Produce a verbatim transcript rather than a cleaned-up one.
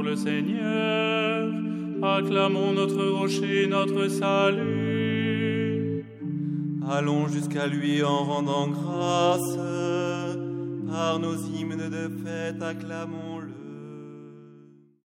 pour le Seigneur. Acclamons notre rocher, notre salut. Allons jusqu'à lui en rendant grâce. Par nos hymnes de fête, acclamons